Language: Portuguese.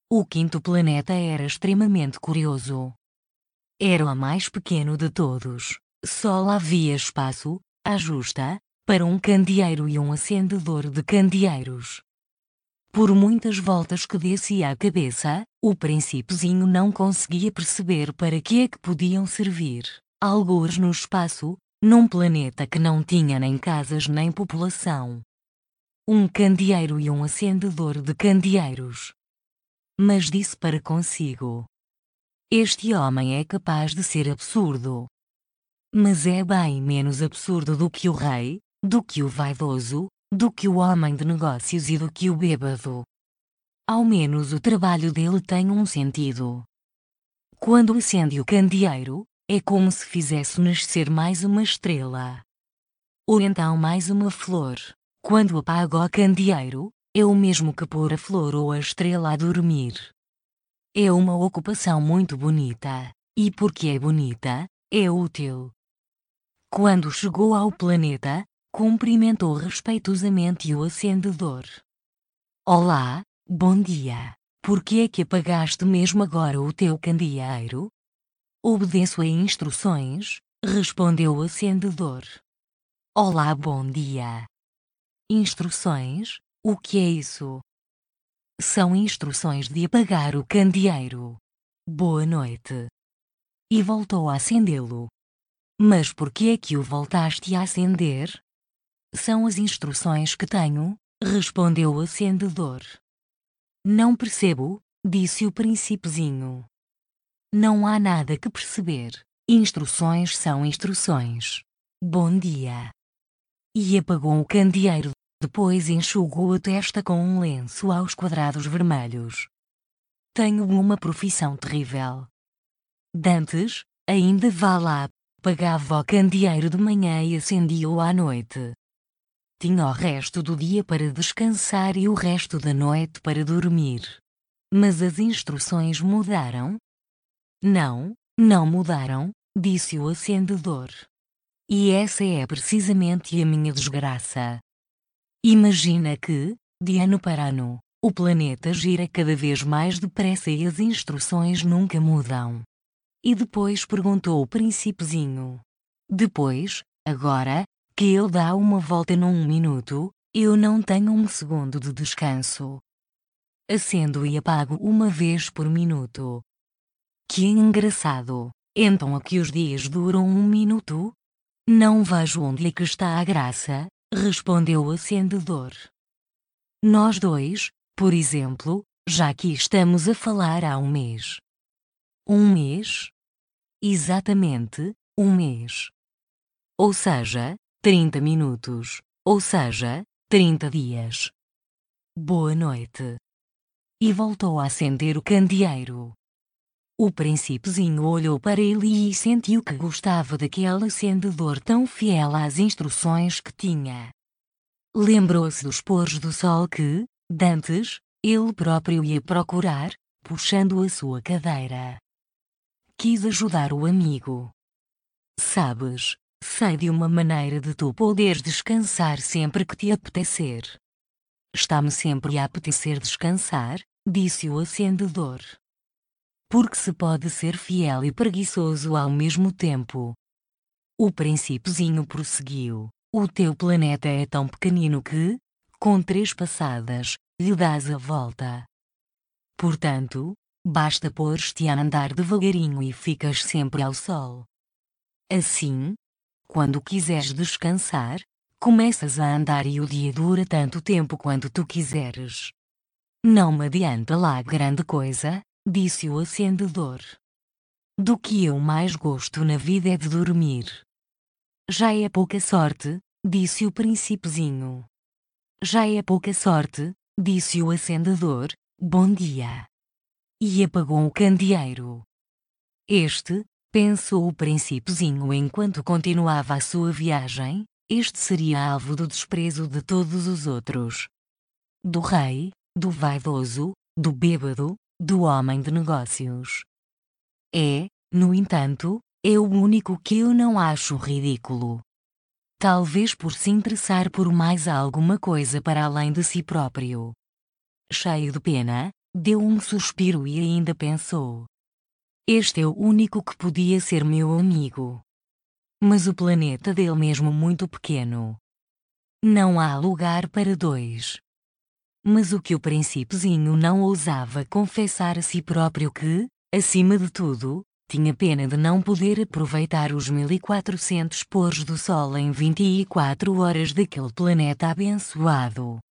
O quinto planeta era extremamente curioso. Era o mais pequeno de todos. Só lá havia espaço, à justa, para um candeeiro e um acendedor de candeeiros. Por muitas voltas que desse à cabeça, o príncipezinho não conseguia perceber para que é que podiam servir. Algures no espaço, num planeta que não tinha nem casas nem população. Um candeeiro e um acendedor de candeeiros. Mas disse para consigo: este homem é capaz de ser absurdo. Mas é bem menos absurdo do que o rei, do que o vaidoso, do que o homem de negócios e do que o bêbado. Ao menos o trabalho dele tem um sentido. Quando acende o candeeiro, é como se fizesse nascer mais uma estrela. Ou então mais uma flor. Quando apaga o candeeiro, é o mesmo que pôr a flor ou a estrela a dormir. É uma ocupação muito bonita, e porque é bonita, é útil. Quando chegou ao planeta, cumprimentou respeitosamente o acendedor. Olá, bom dia. Por que é que apagaste mesmo agora o teu candeeiro? Obedeço a instruções, respondeu o acendedor. Olá, bom dia. Instruções? O que é isso? São instruções de apagar o candeeiro. Boa noite. E voltou a acendê-lo. Mas por que é que o voltaste a acender? São as instruções que tenho, respondeu o acendedor. Não percebo, disse o príncipezinho. Não há nada que perceber. Instruções são instruções. Bom dia. E apagou o candeeiro, depois enxugou a testa com um lenço aos quadrados vermelhos. Tenho uma profissão terrível. Dantes, ainda vá lá, apagava o candeeiro de manhã e acendia-o à noite. Tinha o resto do dia para descansar e o resto da noite para dormir. Mas as instruções mudaram? Não, não mudaram, disse o acendedor. E essa é precisamente a minha desgraça. Imagina que, de ano para ano, o planeta gira cada vez mais depressa e as instruções nunca mudam. E depois perguntou o príncipezinho. Depois, agora, que ele dá uma volta num minuto, eu não tenho um segundo de descanso. Acendo e apago uma vez por minuto. Que engraçado! Então aqui os dias duram um minuto? Não vejo onde é que está a graça, respondeu o acendedor. Nós dois, por exemplo, já aqui estamos a falar há um mês. Um mês? Exatamente, um mês. Ou seja, 30 minutos, ou seja, 30 dias. Boa noite. E voltou a acender o candeeiro. O príncipezinho olhou para ele e sentiu que gostava daquele acendedor tão fiel às instruções que tinha. Lembrou-se dos pôres do sol que, dantes, ele próprio ia procurar, puxando a sua cadeira. Quis ajudar o amigo. Sabes, sei de uma maneira de tu poderes descansar sempre que te apetecer. Está-me sempre a apetecer descansar, disse o acendedor. Porque se pode ser fiel e preguiçoso ao mesmo tempo. O príncipezinho prosseguiu. O teu planeta é tão pequenino que, com 3 passadas, lhe dás a volta. Portanto, basta pôr-te a andar devagarinho e ficas sempre ao sol. Assim, quando quiseres descansar, começas a andar e o dia dura tanto tempo quanto tu quiseres. Não me adianta lá grande coisa, disse o acendedor. Do que eu mais gosto na vida é de dormir. Já é pouca sorte, disse o príncipezinho. Já é pouca sorte, disse o acendedor, bom dia. E apagou o candeeiro. Pensou o príncipezinho enquanto continuava a sua viagem, este seria alvo do desprezo de todos os outros. Do rei, do vaidoso, do bêbado, do homem de negócios. No entanto, é o único que eu não acho ridículo. Talvez por se interessar por mais alguma coisa para além de si próprio. Cheio de pena, Deu um suspiro e ainda pensou. Este é o único que podia ser meu amigo. Mas o planeta dele mesmo muito pequeno. Não há lugar para dois. Mas o que o príncipezinho não ousava confessar a si próprio que, acima de tudo, tinha pena de não poder aproveitar os 1400 pôres do sol em 24 horas daquele planeta abençoado.